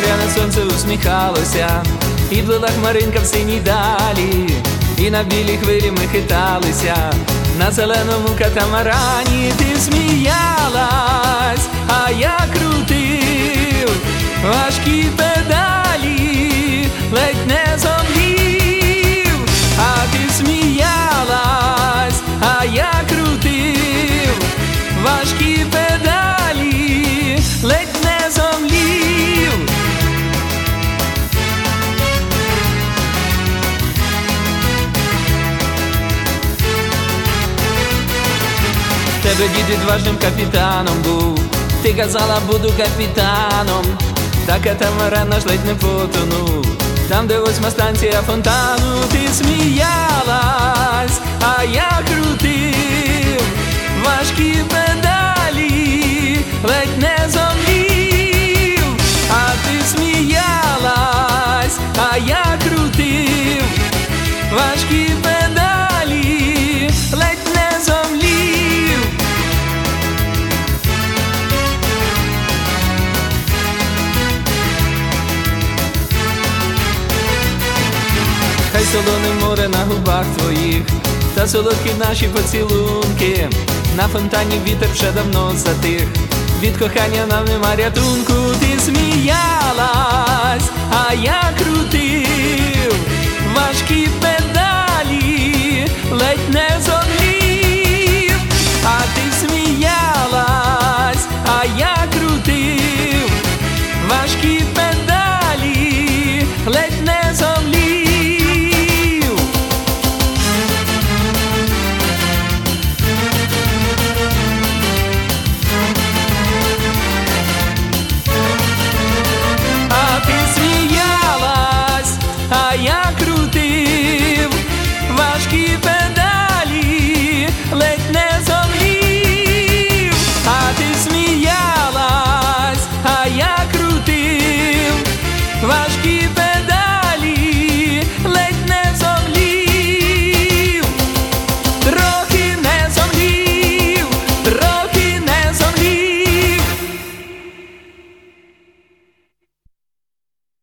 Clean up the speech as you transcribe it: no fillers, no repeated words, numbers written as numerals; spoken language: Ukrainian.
зоряне сонце усміхалося, і плила хмаринка в синій далі, і на білій хвилі ми хиталися, на зеленому катамарані. Ти сміялась, а я крутив важкі педалі, ледь не зомлів. А ти сміялась, а я крутив важкі педалі, ледь не зомлів. Тебе дід відважним капітаном був, ти казала, буду капітаном, та катамаран наш ледь не потонув, там, де 8-ма станція фонтану. Ти сміялась, а я крутив важкі педалі, ледь не зомлів. А ти сміялась, а я крутив важкі педалі, ледь не зомлів. Хай солоне море на губах твоїх, та солодкі наші поцілунки, на фонтані вітер вже давно затих, від кохання нам нема рятунку. Ти сміялась, а я